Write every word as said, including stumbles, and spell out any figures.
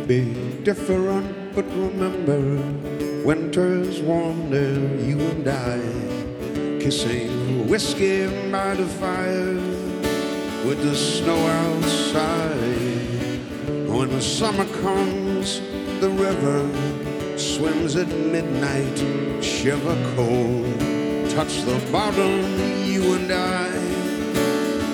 be different, but remember, winter's warm there, you and I, kissing whiskey by the fire with the snow outside. When the summer comes, the river swims at midnight, shiver cold, touch the bottom, you and I.